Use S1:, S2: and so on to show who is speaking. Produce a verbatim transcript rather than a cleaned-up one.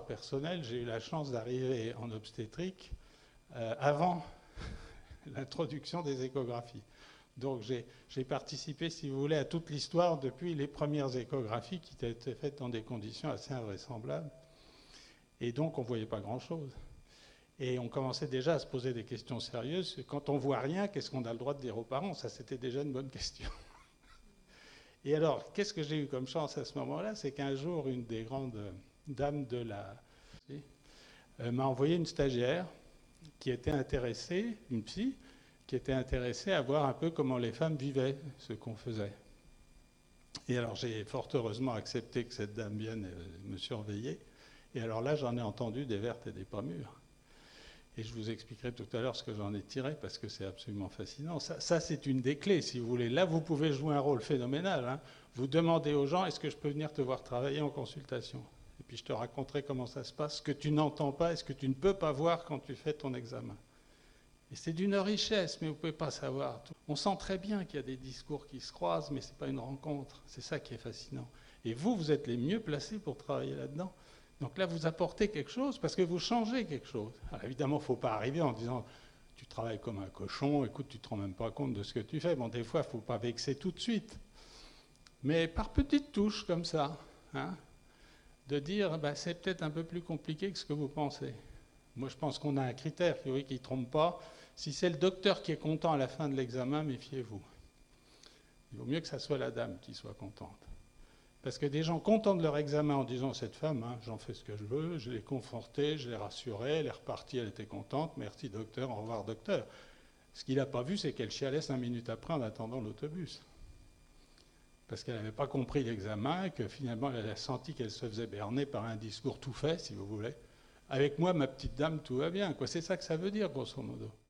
S1: histoire personnelle, j'ai eu la chance d'arriver en obstétrique euh, avant l'introduction des échographies. Donc j'ai participé, si vous voulez, à toute l'histoire depuis les premières échographies qui étaient faites dans des conditions assez invraisemblables. Et donc on ne voyait pas grand-chose. Et on commençait déjà à se poser des questions sérieuses. Quand on ne voit rien, qu'est-ce qu'on a le droit de dire aux parents? Ça, c'était déjà une bonne question. Et alors, qu'est-ce que j'ai eu comme chance à ce moment-là? C'est qu'un jour, une des grandes dames de la... Euh, m'a envoyé une stagiaire qui était intéressée, une psy, qui était intéressée à voir un peu comment les femmes vivaient ce qu'on faisait. Et alors j'ai fort heureusement accepté que cette dame vienne me surveiller. Et alors là, j'en ai entendu des vertes et des pas mûres. Et je vous expliquerai tout à l'heure ce que j'en ai tiré, parce que c'est absolument fascinant. Ça, ça c'est une des clés, si vous voulez. Là, vous pouvez jouer un rôle phénoménal. Hein. Vous demandez aux gens, est-ce que je peux venir te voir travailler en consultation? Et puis je te raconterai comment ça se passe, ce que tu n'entends pas et ce que tu ne peux pas voir quand tu fais ton examen. Et c'est d'une richesse, mais vous ne pouvez pas savoir. On sent très bien qu'il y a des discours qui se croisent, mais ce n'est pas une rencontre. C'est ça qui est fascinant. Et vous, vous êtes les mieux placés pour travailler là-dedans. Donc là, vous apportez quelque chose parce que vous changez quelque chose. Alors évidemment, il ne faut pas arriver en disant « tu travailles comme un cochon, écoute, tu ne te rends même pas compte de ce que tu fais ». Bon, des fois, il ne faut pas vexer tout de suite. Mais par petites touches, comme ça, hein, de dire bah, « c'est peut-être un peu plus compliqué que ce que vous pensez ». Moi, je pense qu'on a un critère qui ne trompe pas. Si c'est le docteur qui est content à la fin de l'examen, méfiez-vous. Il vaut mieux que ça soit la dame qui soit contente. Parce que des gens contents de leur examen en disant « cette femme, hein, j'en fais ce que je veux, je l'ai confortée, je l'ai rassurée, elle est repartie, elle était contente, merci docteur, au revoir docteur ». Ce qu'il n'a pas vu, c'est qu'elle chialait cinq minutes après en attendant l'autobus. Parce qu'elle n'avait pas compris l'examen, que finalement elle a senti qu'elle se faisait berner par un discours tout fait, si vous voulez. Avec moi, ma petite dame, tout va bien. C'est ça que ça veut dire, grosso modo.